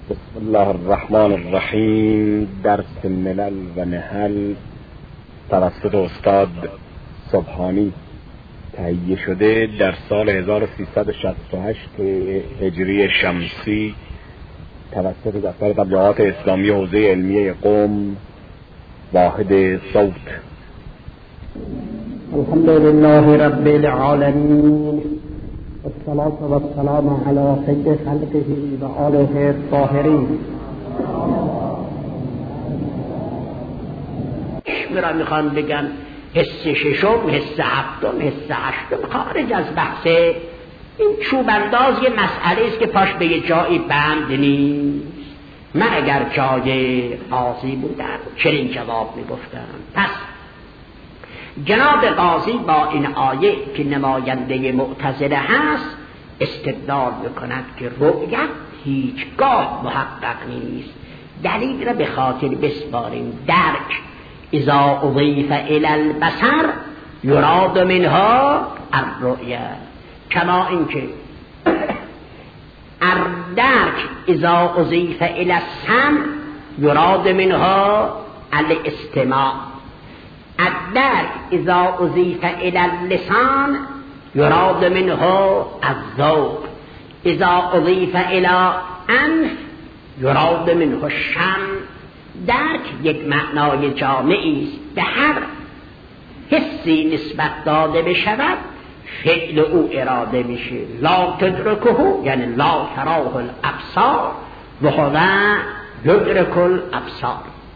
بسم الله الرحمن الرحیم. درس ملل و نحل توسط استاد سبحانی تهیه شده در سال 1368 هجری شمسی توسط دفتر تبلیغات اسلامی حوزه علمیه قم واحد صوت. الحمد لله رب العالمين والصلاة والسلام على سيد خلقه وآله الطاهرين. میرا میخوان بگن حس ششم، حس هفتم، حس هشتم خارج از بحث. این چوبنداز یه مسئله است که پاش به یه جایی بند نیست. من اگر جای قاضی بودم چنین جواب میگفتم. پس جناب قاضی با این آیه که نماینده معتزله هست استدلال میکند که رؤیت هیچگاه محقق نیست. دلیل را به خاطر بسپاریم. درک اذا اضیف الی البصر یراد منها الرؤیه، کما اینکه الدرک اذا اضیف الی السمع یراد منها الاستماع، الدرک اذا اضیف الی اللسان یراد منها الذوق، اذا اضیف الی انف یراد منها الشم. درک یک معنای جامعی است، به هر حسی نسبت داده بشود فعل او اراده میشه. لا تدرکه یعنی لا تراه الابصار و هو یدرک الابصار.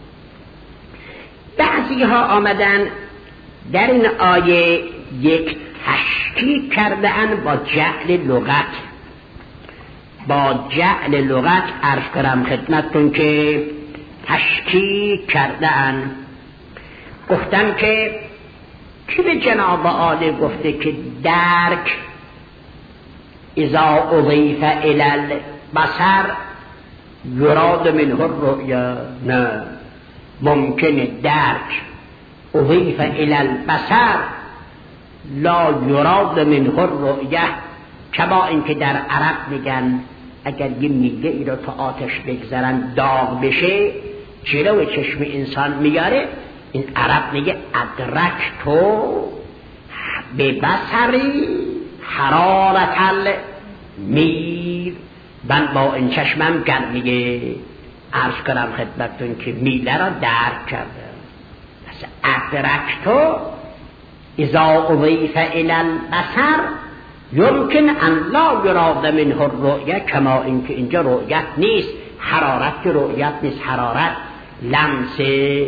بعضی ها آمدن در این آیه یک تشکیک کرده اند با جعل لغت. با جعل لغت عرض کنم خدمتتون که تشکیک کرده اند. گفتم که کی به جناب عالی گفته که درک اذا اضیف الی البصر یراد منه الرؤیا؟ نه، ممکنه درک اضیف الی البصر لا یراد منه الرؤیا، کما اینکه در عرب میگن اگر یه میگه ای را تو آتش بگذارن داغ بشه جلو چشم انسان میاره. این عرب میگه ادرک تو به بصری حرارت المیر، من با این چشمم گرمیه عرض کنم خدمتتون که میله را درک کرده. پس ادرک تو اذا اضیف الی البصر یمکن ان لا یراد منه الرؤیه، کما اینکه اینجا رؤیت نیست. حرارت که رؤیت نیست، حرارت لمس.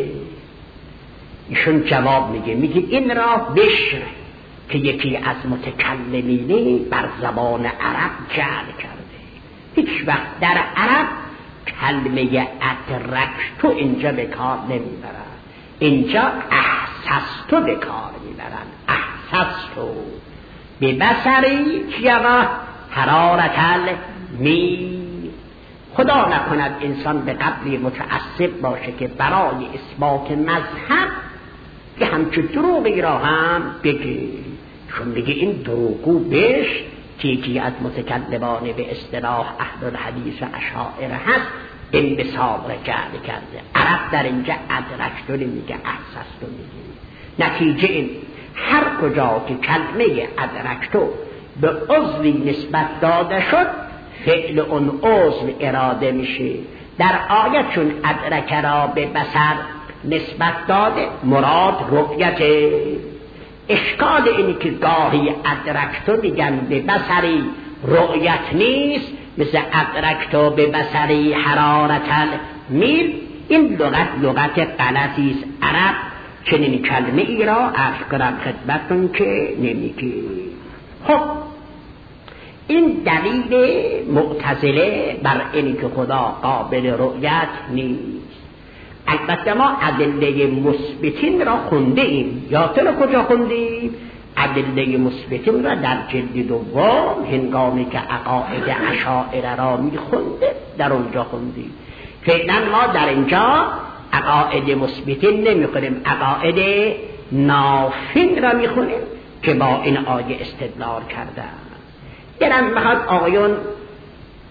ایشون جواب میگه این را بشر که یکی از متکلمینه بر زبان عرب جعل کرده. هیچ وقت در عرب کلمه ادرکتو اینجا به کار نمیبرن، اینجا احسستو به کار میبرن. احسستو به بصری چیغا حرارت المیر. خدا نکند انسان به قدری متعصب باشه که برای اثبات مذهب که همچون دروغی را هم بگه. چون بگه این دروغو بش که یکی از متکلمان به اصطلاح اهل الحدیث و اشاعره هست انبساط را جعل کرده. عرب در اینجا ادرکتو نمیگه، احسستو میگه. نتیجه این هر کجا که کلمه ادرکتو به عضوی نسبت داده شد فعل اون عضو اراده میشه. در آیت چون ادرک را به بصر نسبت داده مراد رؤیت. اشکال اینی که گاهی ادرکتو میگن به بصری رؤیت نیست، مثل ادرکتو به بصری حرارت المیر. این لغت غلطی است. عرب چنین کلمه ای را عرض کنم خدمتتون که نمیگه. خب این دلیل معتزله بر اینی که خدا قابل رؤیت نیست. البته ما ادله مثبتین را خونده ایم. یادتونه کجا خوندیم؟ ادله مثبتین را در جلد دوم هنگامی که عقاید اشاعره را میخونده در اونجا خوندیم. فعلا ما در اینجا عقاید مثبتین نمیخونیم، عقاید نافین را میخونیم که با این آیه استدلال کردن. دلم بخواد آقایون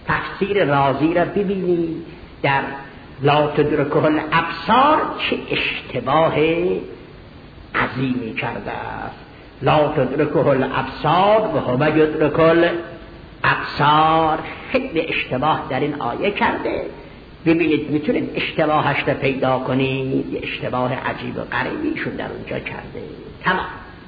تفسیر رازی را ببینید در لا تدرکه الابصار چه اشتباه عظیمی کرده است. لا تدرکه الابصار و هو یدرک الابصار، خیلی اشتباه در این آیه کرده. ببینید میتونید اشتباهش را پیدا کنید، یه اشتباه عجیب و غریبیشون در اونجا کرده. تمام.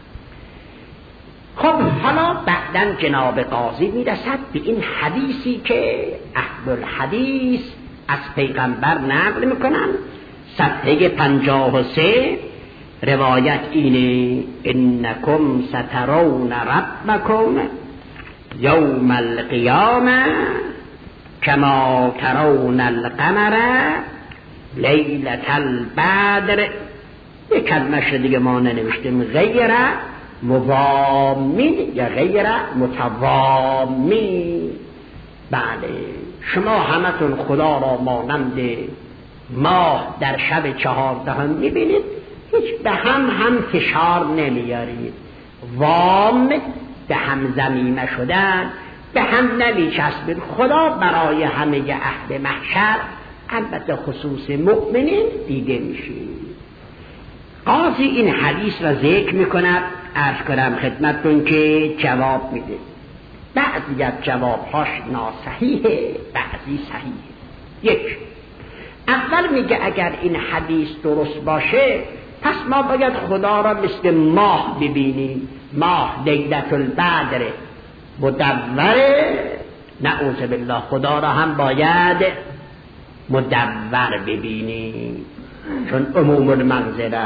خب حالا بعداً جناب قاضی میرسد به این حدیثی که اهل الحدیث از پیغمبر نقل میکنن، صفحه 53. روایت اینه: انکم سترون ربکم یوم القیامه کما ترون القمر لیلة البدر. یک کلمش دیگه ما ننوشتیم، غیر مضامین یا غیر متضامین. بله، شما همتون خدا را مانند ماه در شب 14 میبینید، هیچ به هم فشار نمیارید، وام به هم ضمیمه شدن به هم نمیچسبید. خدا برای همه اهل محشر، البته خصوص مؤمنین، دیده میشه. قاضی این حدیث را ذکر میکند. عرض کنم خدمتتون که جواب میده. بعضی از جوابهاش ناصحیحه، بعضی صحیحه. یک، اول میگه اگر این حدیث درست باشه پس ما باید خدا را مثل ماه ببینیم. ماه لیلة البدر مدوره، نعوذ بالله خدا را هم باید مدور ببینیم، چون عموم المنزله.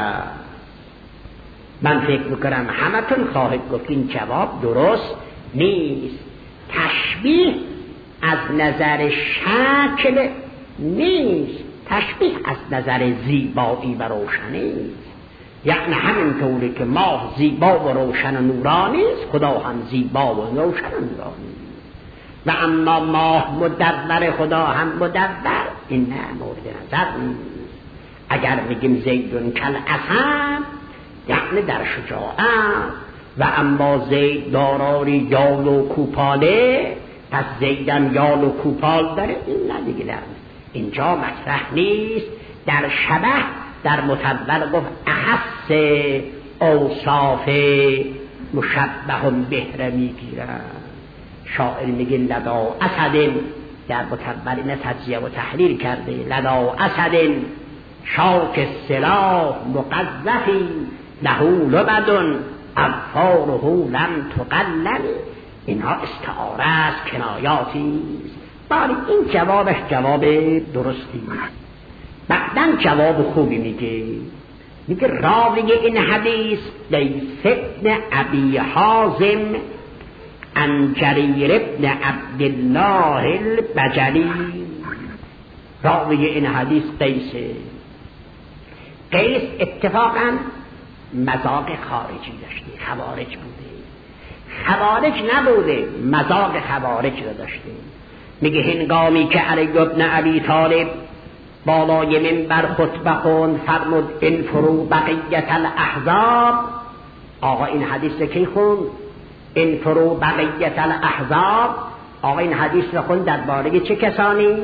من فکر میکنم همتون خواهد گفت این جواب درست نیست. تشبیه از نظر شکل نیست، تشبیه از نظر زیبایی و روشنی است. یعنی همینطوری که ماه زیبا و روشن و نورانی است، خدا هم زیبا و روشن و نورانی است. و اما ماه مدور، خدا هم مدور، این نه مورد نظر نیست. اگر میگیم زیدون کل اسد یعنی در شجاعت، و اما زید دارای یال و کوپاله، پس زیدم یال و کوپال داره، این نه دیگه در اینجا مطرح نیست. در شبه در متول گفت احس اوصاف مشبه بهره میگیرن. شاعر میگه لدا اسد، در متول این تجزیه و تحلیل کرده، لدا اسد شاک سلاح مقذفی له لبد افاره لم تقلل. اینها استعاره است، کنایاتی است. باری این جوابش جواب درستی است. بعداً جواب خوبی میگه راوی این حدیث لیث ابن ابی حازم عن جریر ابن عبدالله البجلی. راوی این حدیث قیسه. قیس اتفاقاً مذاق خارجی داشته، خوارج بوده. خوارج نبوده، مذاق خوارج رو داشته. میگه هنگامی که علی ابن ابی طالب بالای منبر خطبه خوند، فرمود انفروا بقیة الاحزاب. آقا این حدیث رو کی خوند؟ انفروا بقیة الاحزاب. آقا این حدیث رو خوند درباره چه کسانی؟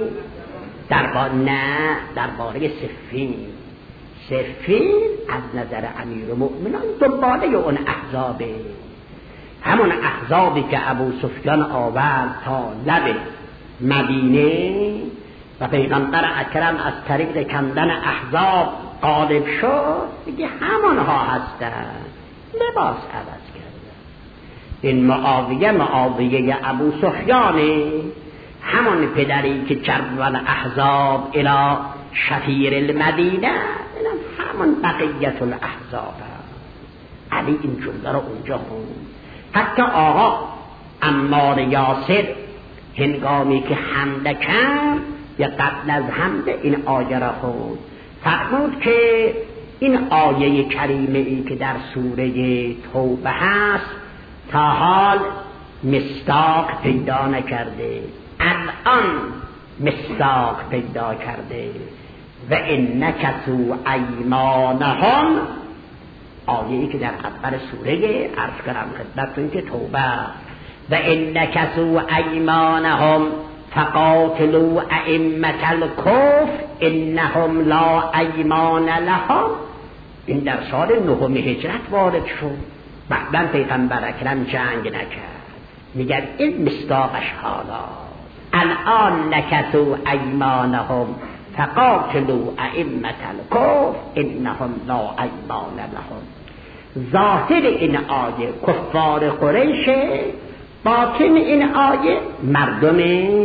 درباره صفین. صفین از نظر امیرالمؤمنین دنباله اون احزابه، همون احزابی که ابو سفیان آورد تا لب مدینه و پیغمبر اکرم از طریق کندن احزاب غالب شد، دیگه همونها هستن، لباس عوض کردن. این معاویه ابو سفیانه، همون پدری که جرب الاحزاب الى شفیر المدینه، همون بقیت الاحزاب. علی این جمله رو اونجا خوند. حتی آقا عمار یاسر هنگامی که حمله کرد یا قبل از حمله این آیه را خوند، فرمود که این آیه کریمه ای که در سوره توبه هست تا حال مصداق پیدا نکرده، الان مصداق پیدا کرده. و ان نکثوا ایمانهم، آیه‌ای که در اول سوره عرض کردم خدمتتون که توبه. و ان نکثوا ایمانهم فقاتلوا ائمة الکفر انهم لا ایمان لهم. این در سال 9 هجرت وارد شد. بعداً پیغمبر اکرم جنگ نکرد. میگن این مصداقش حالا الان نکثوا ایمانهم فقاتلوا ائمة الکفر انهم لا ایمان لهم. ظاهر این آیه کفار قریش، باطن این آیه مردم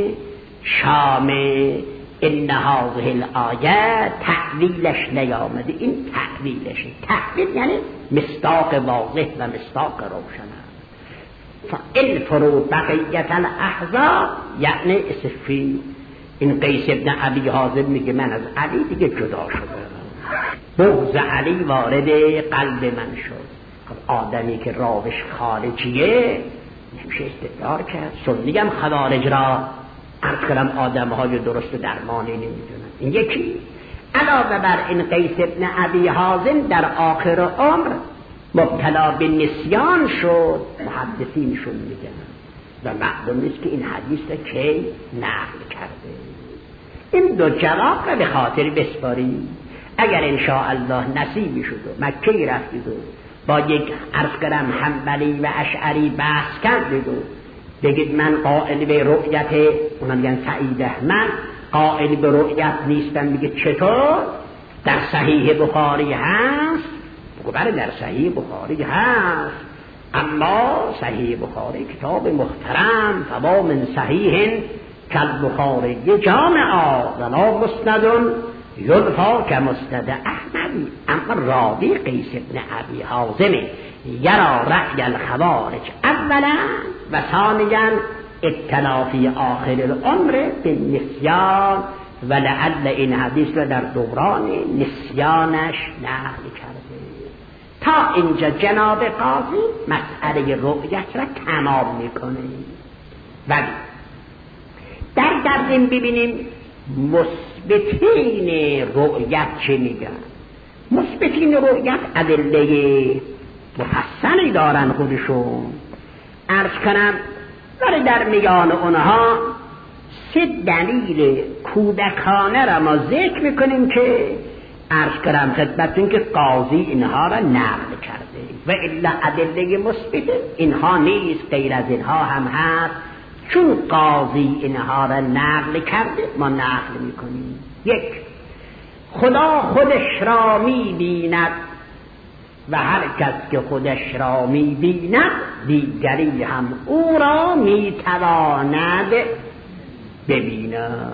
شام. ان هذه الآیه تأویلش نیامده، این تأویلشه. تأویل یعنی مصداق واضح و مصداق روشن. فإن فرود بقیت الاحزاب یعنی صفی. این قیس ابن ابی حازم میگه من از علی دیگه جدا شدم، بغض علی وارد قلب من شد. خب آدمی که راوش خارجیه نمیشه استدلال کرد. سنی هم خوارج را عرض کردم آدم های درست و درمانی نمیدونن. این یکی. علاوه بر این قیس ابن ابی حازم در آخر عمر مبتلا به نسیان شد. محدثینشون میگن و معلوم نیست که این حدیث را کی نقل کرده. این دو جواب را به خاطر بسپارید. اگر انشاءالله نصیبی شد و مکه‌ای رفتید و با یک عرض کردم حنبلی و اشعری بحث کردید و بگید من قائل به رؤیت، اونا میگن سعید احمد قائل به رؤیت نیستن، میگه چطور؟ در صحیح بخاری هست. بله در صحیح بخاری هست، اما صحیح بخاری کتاب محترم، فما من صحیح کالبخاری جامعا ولا مسند یلفا کمسند احمدی. اما راوی قیس ابن ابی حازم یرا رأی الخوارج اولا و ثانیا اطلاع فی آخر العمر بالنسیان و لعل این حدیث را در دوران نسیانش نقل کرده. تا اینجا جناب قاضی مسئله رؤیت را تمام میکنه. ولی در این ببینیم مثبتین رؤیت چه میگن. مثبتین رؤیت ادله مفصلی دارن خودشون. عرض کنم ولی در میان اونها 3 دلیل کودکانه را ما ذکر میکنیم که عرض کردم خدمتتون که قاضی اینها را نقل کرده و الا ادله مثبت اینها نیست، غیر از اینها هم هست. چون قاضی اینها را نقل کرده ما نقل میکنیم. 1. خدا خودش را میبیند و هر کس که خودش را میبیند دیگری هم او را میتواند ببیند.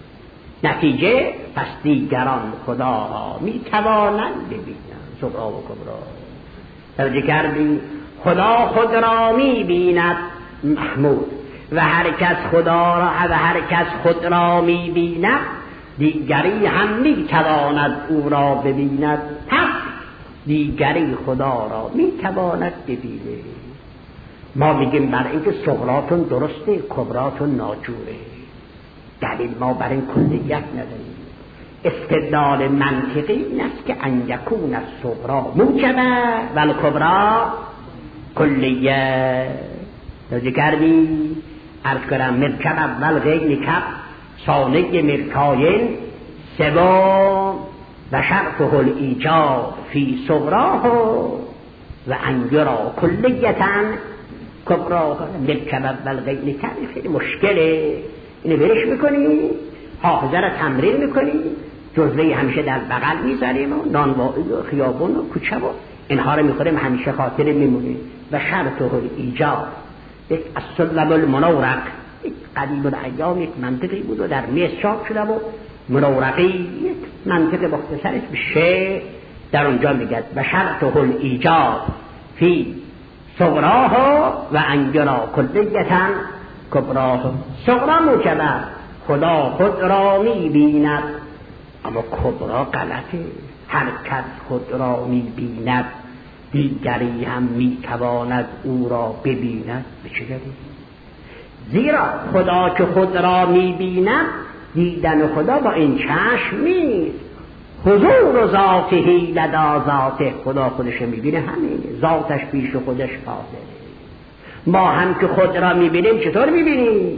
نتیجه پس دیگران خدا را میتوانند ببینند. صغرا و کبرا توجه کردی؟ خدا خود را میبیند محمود و هر کس خدا را و هر کس خود را میبیند دیگری هم میتواند او را ببیند. پس دیگری خدا را میتواند ببینه. ما میگیم برای اینکه صغراتون درسته کبراتون ناجوره. دلیل ما برای این کلیت نداریم. استدلال منطقی این است که ان یکون الصغرا موجبه و الکبرا کلیه. توجه کردی؟ عرض کنم مرکب اول غیر کب ثانی مرکاین سوم و شرطه الایجاب فی صغراه و ان یرا کلیتاً کبراه. مرکب اول غیر کب خیلی مشکله. اینو برش میکنی، حافظه را تمرین میکنی، جزوه همیشه در بغل میذاریم و نانوایی و خیابون و کوچه و اینها رو میخوریم همیشه خاطر میمونیم. و شرطه الایجاب از سلم المنورق قدیم الایام یک منطقی بود و در مصر چاپ شده و منورقی یک منطق مختصرش به شعر در اونجا میگه و شرطه الایجاب فی صغراه و انجرا کلیتاً کبراه. صغرا موجبه خدا خود را میبیند، اما کبرا غلطه. هر کس خود را میبیند دیگری هم میتواند او را ببیند. به چه دلیل؟ زیرا خدا که خود را میبیند دیدن خدا با این چشم نیست. حضور ذاته لدا ذاته، خدا خودش میبینه همین ذاتش پیش خودش حاضره. ما هم که خود را میبینیم چطور میبینیم؟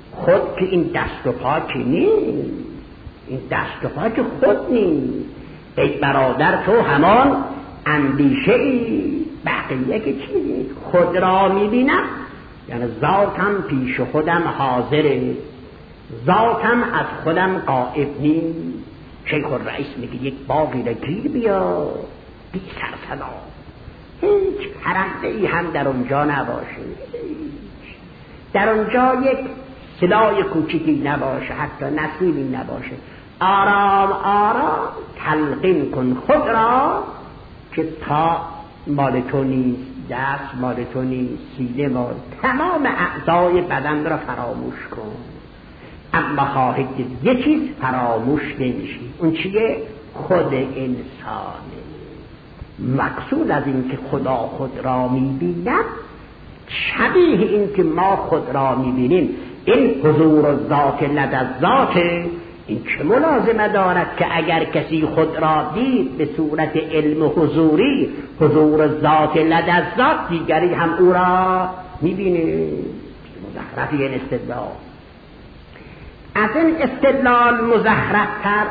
خود که این دست و پا که نیست، این دست و پا که خود نیست. ای برادر تو همان اندیشه ای، بقیه که چیزی خود را میبینم، یعنی ذاتم پیش خودم حاضره، ذاتم از خودم غائب نیست. شیخ الرئیس میگه یک باغی را گیر بیا بی سر صدا، هیچ پرنده ای هم در اونجا نباشه، در اونجا یک صدای کوچیکی نباشه، حتی نسیمی نباشه. آرام آرام تلقین کن خود را که تا مال تو نیست، دست مال تو نیست، سینه مال، تمام اعضای بدن را فراموش کن. اما خواهی که یه چیز فراموش نمیشی، اون چیه؟ خود انسانه. مقصود از این که خدا خود را میبیند شبیه این که ما خود را میبینیم، این حضور ذات لد ذات، این چه ملازمه دارد که اگر کسی خود را دید به صورت علم حضوری، حضور ذات لد ذات، دیگری هم او را میبینه. مزخرفی این استدلال. از این استدلال مزخرفتر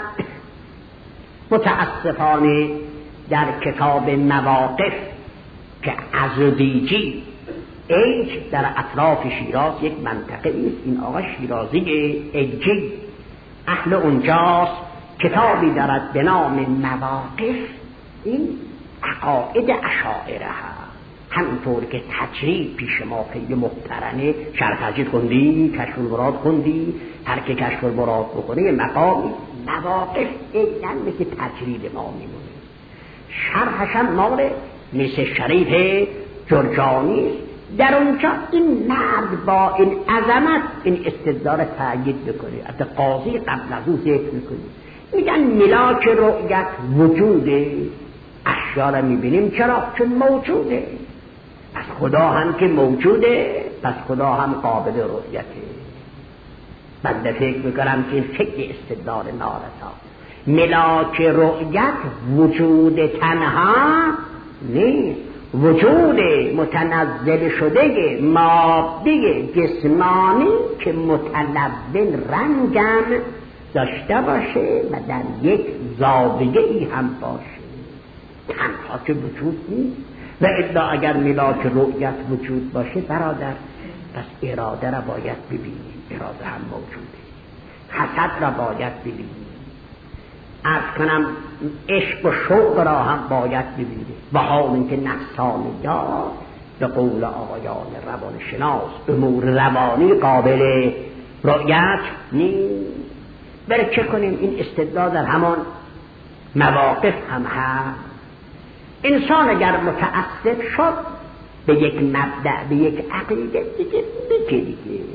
متاسفانه در کتاب مواقف که عزدیجی ایج در اطراف شیراز یک منطقه است، این آقا شیرازی ایجی اهل اونجاست، کتابی دارد به نام مواقف، این عقاید اشاعره ها. همینطور که تجرید پیش ما خیلی محترمه، شرح تجرید خوندی، کشف المراد خوندی، هر که کشف المراد بخونه یه مقامی، مواقف ایدن مثل تجرید ما میمونه. شرحش هم مال مثل شریف جرجانی، در اونجا این مرد با این عظمت این استدلال تأیید بکنه. حتی قاضی قبل از او ذکر میکنه، میگن ملاک رؤیت وجوده، اشیا را میبینیم چرا؟ چون موجوده. پس خدا هم که موجوده، پس خدا هم قابل رؤیته. بنده فکر میکنم که این فکر استدلال نارسا. ملاک رؤیت وجود تنها نیست، وجود متنزل شده مادی جسمانی که متلون رنگم داشته باشه و در یک زاویه ای هم باشه، تنها که وجود نیست. و الا اگر ملاک رؤیت وجود باشه برادر، پس اراده را باید ببینیم، اراده هم موجوده. حسد را باید ببینیم، عرض کنم عشق و شوق را هم باید ببینیم. و حال اینکه نفسانیات به قول آقایان روان شناس امور روانی قابل رؤیت نیست. برای چه کنیم؟ این استدلال در همان مواقف هم هست. انسان اگر متعصب شد به یک مبدأ، به یک عقیده، دیگه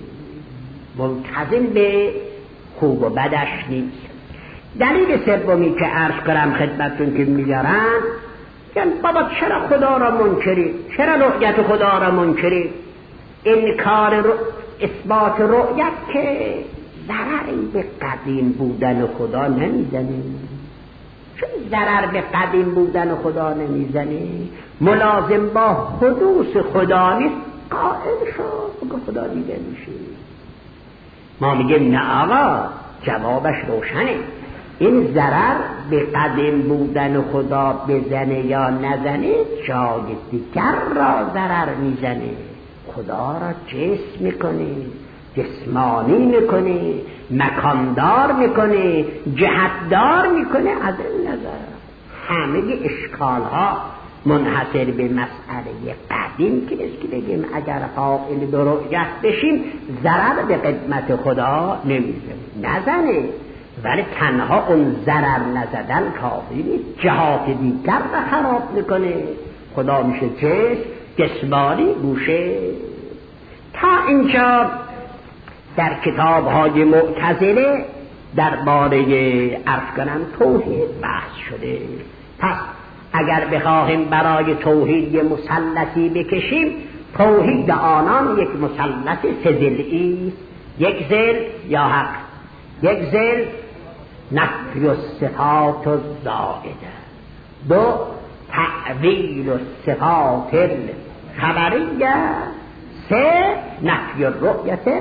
منتظم به خوب و بدش نیست. دلیل سومی که عرض کنم خدمتتون که میارن، یعنی بابا چرا خدا را منکری؟ چرا رؤیت خدا را منکری؟ انکار اثبات رؤیت که ضرری به قدیم بودن خدا نمیزنه. چون ضرر به قدیم بودن خدا نمیزنه، ملازم با حدوث خدا نیست، قائل شد که خدا دیده میشه. ما میگیم نه آقا، جوابش روشنه. این ضرر به قدیم بودن خدا بزنه یا نزنه جای دیگر را ضرر میزنه. خدا را جسم میکنه، جسمانی میکنه، مکاندار میکنه، جهتدار میکنه. از این نظر همه اشکال ها منحصر به مسئله قدیم که نیست که بگیم اگر قائل به رؤیت بشیم ضرر به خدمت خدا نمیزنه، نزنه، ولی تنها اون ضرر نزدن کافی نیست، جهات دیگر را خراب میکنه. خدا میشه جسمانی گوشه. تا اینجا در کتاب های معتزله درباره عرض کنم توحید بحث شده. پس اگر بخواهیم برای توحید مسلطی بکشیم، توحید آنان یک مسلط سه‌ضلعی است. یک ضلع یا حق، یک ضلع نفی الصفات الزائده، دو تعویل الصفات الخبریه، سه نفی الرؤیت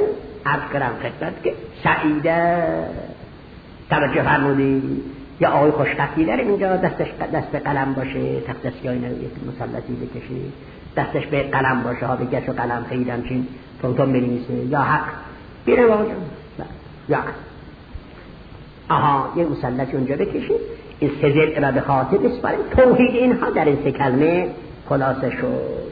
عرض کردم خدمت که سعیده توجه فرمودی یا آقای خوشخطی داریم اینجا دست قلم باشه تخت سیاه اینو یک مثلثی بکشه دستش به قلم باشه ها بگش و قلم خیلی همچین تونتون بنویسه یا حق بیره باجا یا آها یک مثلثی اونجا بکشید این سه ضلع را به خاطر بسپاریم توحید اینها در این سه کلمه خلاصه شد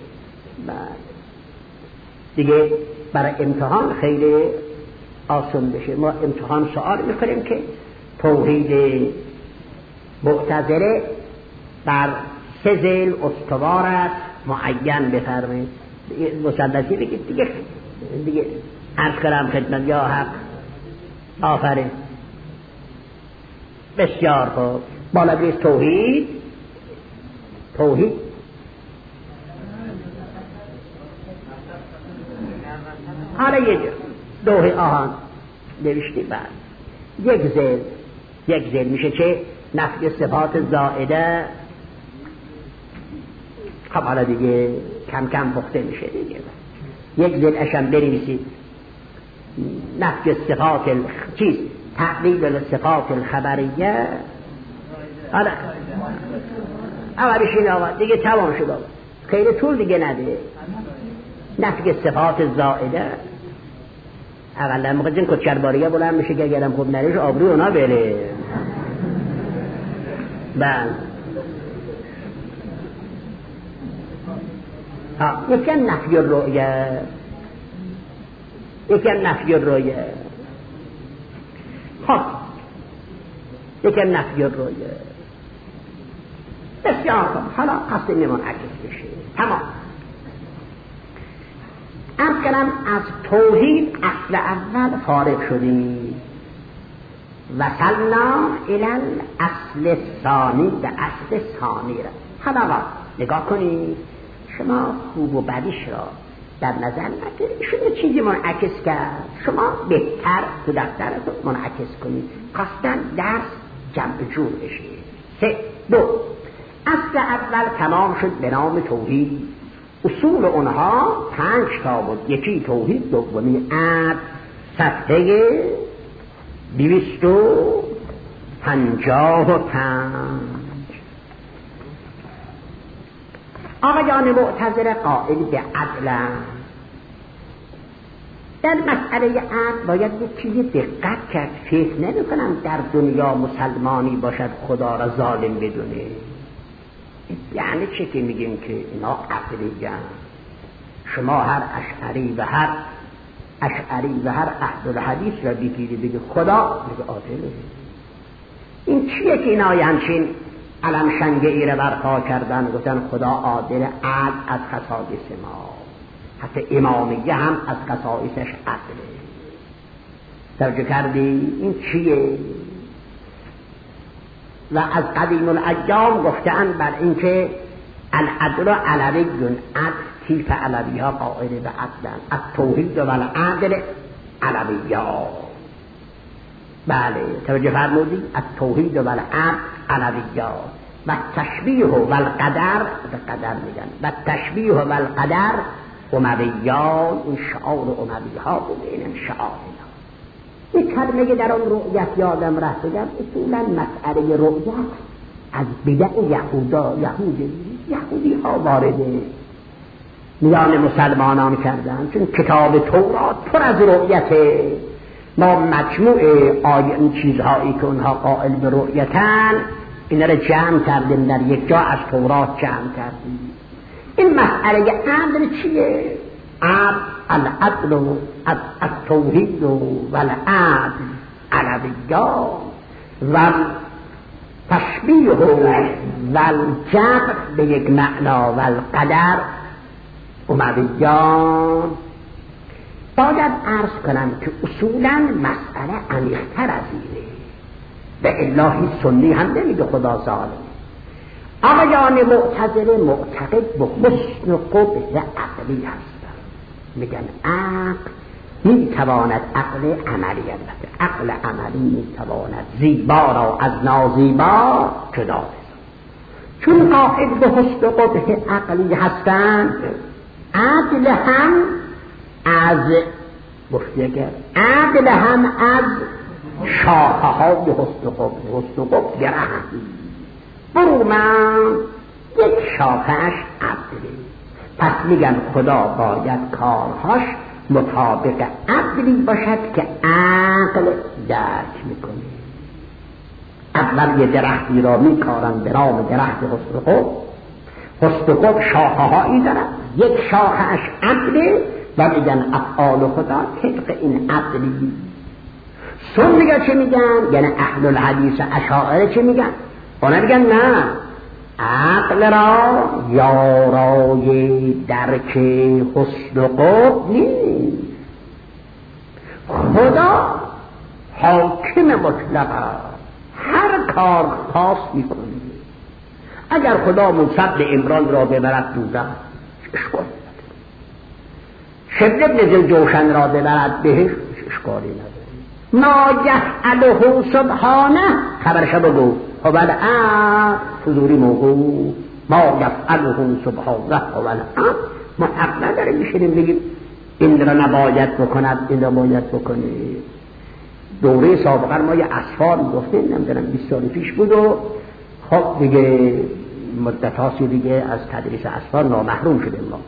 دیگه برای امتحان خیلی آسان بشه. ما امتحان سوال میکنیم که توحید معتزله بر سه ضلع استوار است معین بفرمایید مثلثی بگید دیگه عرض کردم خدمت یا حق آفرین بسیار خوب بالا بریز توحید حالا یه دوه آهان نوشتی بعد یک ذیل میشه چه نفی صفات زائده. خب حالا دیگه کم کم پخته میشه دیگه یک ذیل اشم بنویسید نفی صفات تعلیل صفات الخبریه. حالا اولش این آمد دیگه تمام شد خیلی طول دیگه نده نفی صفات زائده. اولا موقع این کچرباریه بلند میشه که اگرم خوب نریش آبروی اونا بره. یکی نفی الرؤیه خب یکی نفی الرؤیه بسیار خوب. حالا قصد میمون عکس بشه تمام. عرض کنم از توحید اصل اول فارغ شدیم وصلنا الی الاصل ثانی به اصل ثانی را. حالا نگاه کنید شما خوب و بدیش را در نظر نگیرید. ایشون یه چیزی منعکس کرد شما بهتر تو دفترتون منعکس کنید قصداً درس جمع جور بشه. 2 اصل اول تمام شد به نام توحید. اصول اونها 5 تا بود. یکی توحید، دومی عدل، صفحه 255. آقایان معتزله قائل به عدل. در مسئله عدل باید یک چیزی دقت کرد. فکر نمی کنم در دنیا مسلمانی باشد خدا را ظالم بدونه. یعنی چه که میگیم که اینا عقلیه. شما هر اشعری و هر اهل‌الحدیث را بگیری بگی خدا بگی عادله. این چیه که اینا همچین علم شنگه ای را برپا کردن گفتن خدا عادل. عدل از خصائص ما، حتی امامیه هم از خصائصش عدله. توجه کردی این چیه؟ و از قدیم الایام گفتن بر اینکه العدل علویون، عدل تیف علوی ها قائل به عدلن. التوحید و العدل علویات. بله توجه فرمودی التوحید و العدل علویات. و تشبیه و القدر به قدر میگن و تشبیه و القدر امویان. این شعار اموی ها بود. این شعار این کلمه که در آن رؤیت یادم رفت بگم اصولا مسئله رؤیت از بدع یهودی ها وارده میان مسلمانان کردن. چون کتاب تورات پر از رؤیته. ما مجموع این چیزهایی که اونها قائل به رؤیتن اینا رو جمع کردیم در یک جا از تورات جمع کردیم. این مسئله عدل چیه؟ العدل و التوحید و العدل علویات و تشبیه و الجبر به یک معنا و القدر امویان. باید عرض کنم که اصولا مسئله عمیق‌تر از اینه. به الهی سنی هم نمیگه خدا ظالم. آقایان معتزله معتقد به حسن و قبح عقلی هستن. میگن عقل میتواند عقل عملی البته عقل عملی میتواند زیبا را از نازیبا جدا بسازد. چون قائل به حسن و قبح عقلی هستند عدل هم از مشتیگر. عدل هم از شاخه های حسن خوب درختی. برومن یک شاخهش عدلی. پس میگن خدا باید کارهاش مطابق عدلی باشد که عقل درک میکنه. اول یه درختی را میکارن به نام درخت حسن خوب شاخه هایی دارد، یک شاخهش عدله و میگن افعال خدا طبق این عدلی. سنی‌ها چه میگن؟ یعنی اهل الحدیث اشاعره چه میگن؟ اونا میگن نه، عقل را یارای درک حسن خوب نیست. خدا حاکم مطلق هر کار خاص میکنه. اگر خدا مصد عمران را ببرد دوزخ اشکال نداره، شبل ابن ذوالجوشن را ببرد بهش اشکالی نداره. ما یفعله سبحانه خبرش بگو هو الامر حضوری موقوف. ما یفعله سبحانه هو الامر. ما حق نداره میشینیم بگیم این را نباید بکند این را باید بکنید. دوره سابقه ما یه اسفار گفتیم، نمیدونم 20 سال پیش بود و خب دیگه مدتاسی دیگه از تدریس اسفار نامحروم شدیم. ما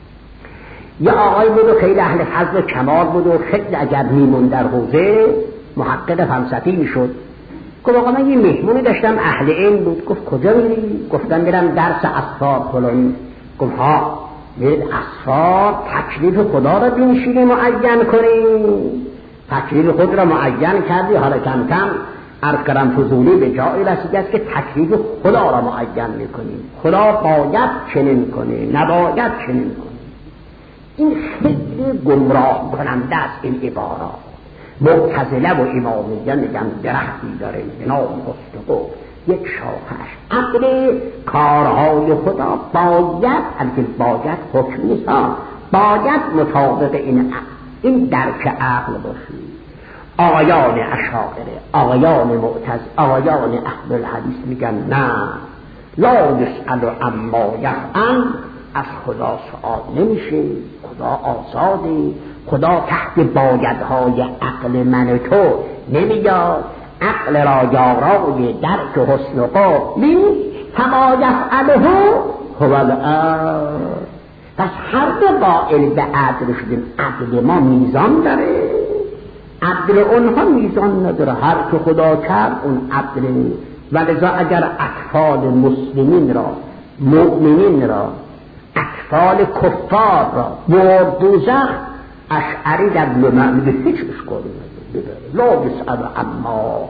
یه آقای بود و خیلی اهل فضل و کمال بود و خیلی اگر میمون در حوزه محقق فلسفی میشد. گفت آقا من یه مهمونی داشتم اهل علم بود. گفت کجا میری؟ گفتم میرم درس اسفار فلانی. گفت ها میرید اسفار تکلیف خدا را بنشینی معین کنی، تکلیف خود را معین کردی. حالا کم کم ارکرم فضولی به جایی رسیده است که تکلیف خدا را معین میکنی. خدا باید چنین کنی، نباید چنین کنی. این خیلی گمراه کننده است این عبارات. معتزله و امامیه میگن درختی داره به نام حسن خوب، یک شاخه‌اش عقل، کارهای خدا باید، البته باید حکم نیست، باید مطابق این درک عقل باشی. آقایان اشاعره، آقایان معتزله، آقایان اهل الحدیث میگن نه، لا یسأل عما یفعل. از خدا سؤال نمیشه، خدا آزاده، خدا تحت بایدهای عقل من تو نمیاد. عقل را یارای درک حسن خوب نیست. کما یفعله هو الامر. پس هر دو قائل به عدل شدیم. عدل ما میزان داره، عدل اونها میزان نداره. هر که خدا کرد اون عدل. ولذا اگر اطفال مسلمین را، مؤمنین را، اطفال کفار را برد دوزخ، اشعری در لمن به هیچ اشکالی نداره. لا یسأل عما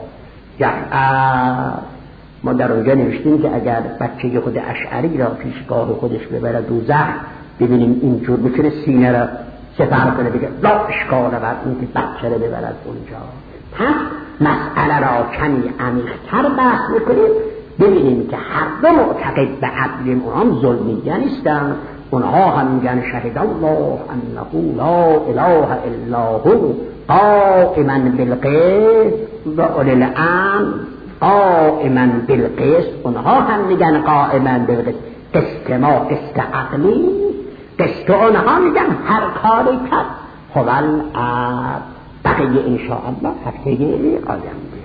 یفعل. ما در اونجا نوشتیم که اگر بچه خود اشعری را پیشگاه خودش ببره دوزخ، ببینیم اینجور میتونه سینه را سپر کنه بگه لا اشکال بر این که بچه را ببرد اونجا. پس مسئله را کمی عمیق‌تر بحث میکنیم، ببینیم که هر دو معتقد به عدل اونها ظلمیه نیستن. اونها هم میگن شهد الله انه لا اله الا هو قائما بالقسط و اولی الامر قائما بالقسط. اونها هم میگن قائما بالقسط. قسط ما قسط عقلی، قسط اونها میگن هر کاری کرد. خب بقیه انشاءالله هفته آینده